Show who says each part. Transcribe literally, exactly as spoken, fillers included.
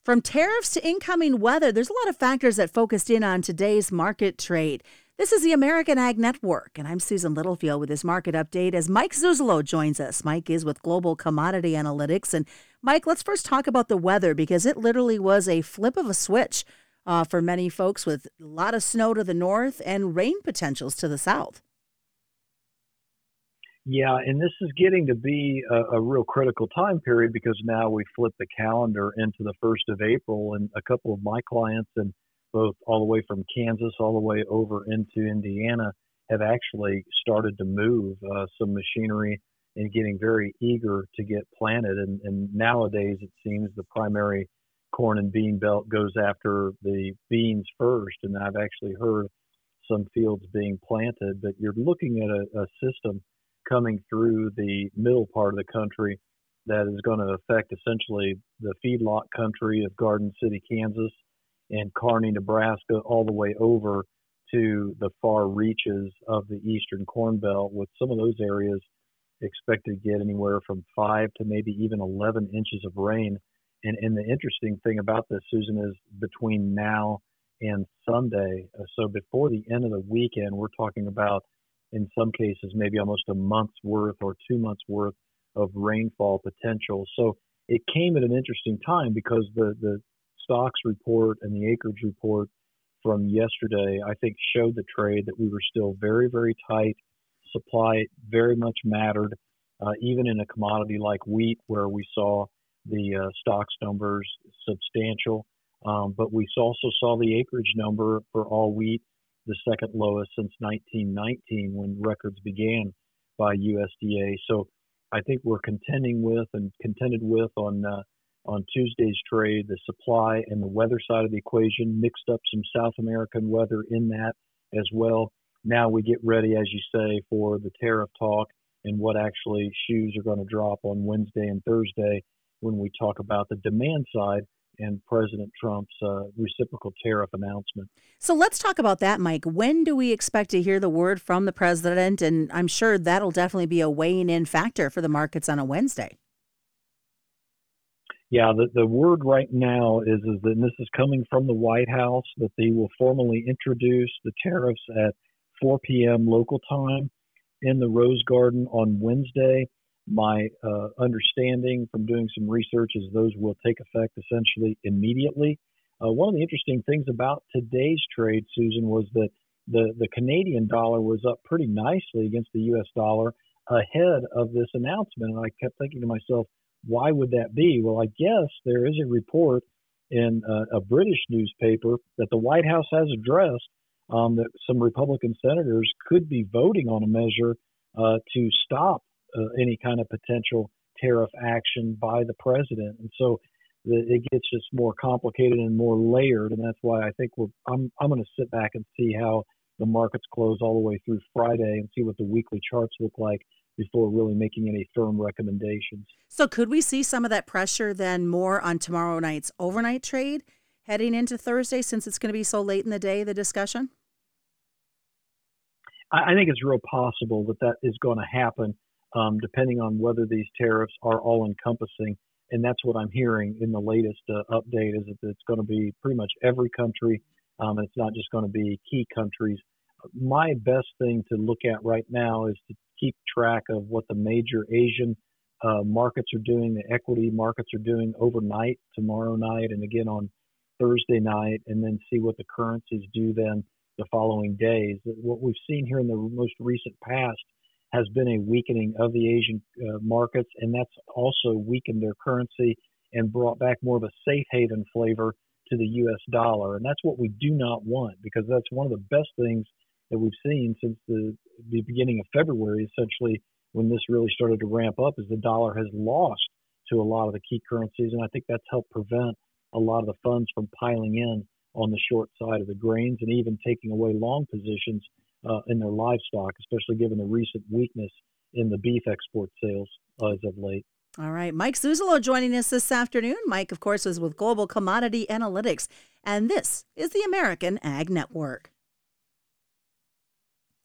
Speaker 1: From tariffs to incoming weather, there's a lot of factors that focused in on today's market trade. This is the American Ag Network, and I'm Susan Littlefield with this market update as Mike Zuzolo joins us. Mike is with Global Commodity Analytics. And Mike, let's first talk about the weather because it literally was a flip of a switch uh, for many folks with a lot of snow to the north and rain potentials to the south.
Speaker 2: Yeah, and this is getting to be a, a real critical time period because now we flip the calendar into the first of April, and a couple of my clients, and both all the way from Kansas all the way over into Indiana, have actually started to move uh, some machinery and getting very eager to get planted. And, and nowadays, it seems the primary corn and bean belt goes after the beans first, and I've actually heard some fields being planted, but you're looking at a, a system coming through the middle part of the country that is going to affect essentially the feedlot country of Garden City, Kansas, and Kearney, Nebraska, all the way over to the far reaches of the eastern Corn Belt, with some of those areas expected to get anywhere from five to maybe even eleven inches of rain. And, and the interesting thing about this, Susan, is between now and Sunday, uh, so before the end of the weekend, we're talking about in some cases, maybe almost a month's worth or two months worth of rainfall potential. So it came at an interesting time because the, the stocks report and the acreage report from yesterday, I think, showed the trade that we were still very, very tight. Supply very much mattered, uh, even in a commodity like wheat where we saw the uh, stocks numbers substantial. Um, but we also saw the acreage number for all wheat the second lowest since nineteen nineteen when records began by U S D A. So I think we're contending with and contended with on uh, on Tuesday's trade, the supply and the weather side of the equation, mixed up some South American weather in that as well. Now we get ready, as you say, for the tariff talk and what actually shoes are going to drop on Wednesday and Thursday when we talk about the demand side and President Trump's uh, reciprocal tariff announcement.
Speaker 1: So let's talk about that, Mike. When do we expect to hear the word from the president? And I'm sure that'll definitely be a weighing in factor for the markets on a Wednesday.
Speaker 2: Yeah, the, the word right now is, is that, and this is coming from the White House, that they will formally introduce the tariffs at four p.m. local time in the Rose Garden on Wednesday. My uh, understanding from doing some research is those will take effect essentially immediately. Uh, one of the interesting things about today's trade, Susan, was that the, the Canadian dollar was up pretty nicely against the U S dollar ahead of this announcement. And I kept thinking to myself, why would that be? Well, I guess there is a report in uh, a British newspaper that the White House has addressed um, that some Republican senators could be voting on a measure uh, to stop Uh, any kind of potential tariff action by the president. And so the, it gets just more complicated and more layered. And that's why I think we're, I'm, I'm going to sit back and see how the markets close all the way through Friday and see what the weekly charts look like before really making any firm recommendations.
Speaker 1: So could we see some of that pressure then more on tomorrow night's overnight trade heading into Thursday, since it's going to be so late in the day, the discussion?
Speaker 2: I, I think it's real possible that that is going to happen. Um, depending on whether these tariffs are all-encompassing. And that's what I'm hearing in the latest uh, update, is that it's going to be pretty much every country, um, and it's not just going to be key countries. My best thing to look at right now is to keep track of what the major Asian uh, markets are doing, the equity markets are doing overnight, tomorrow night, and again on Thursday night, and then see what the currencies do then the following days. What we've seen here in the most recent past has been a weakening of the Asian uh, markets, and that's also weakened their currency and brought back more of a safe haven flavor to the U S dollar. And that's what we do not want, because that's one of the best things that we've seen since the, the beginning of February, essentially, when this really started to ramp up, is the dollar has lost to a lot of the key currencies. And I think that's helped prevent a lot of the funds from piling in on the short side of the grains and even taking away long positions Uh, in their livestock, especially given the recent weakness in the beef export sales uh, as of late.
Speaker 1: All right. Mike Zuzolo joining us this afternoon. Mike, of course, is with Global Commodity Analytics, and this is the American Ag Network.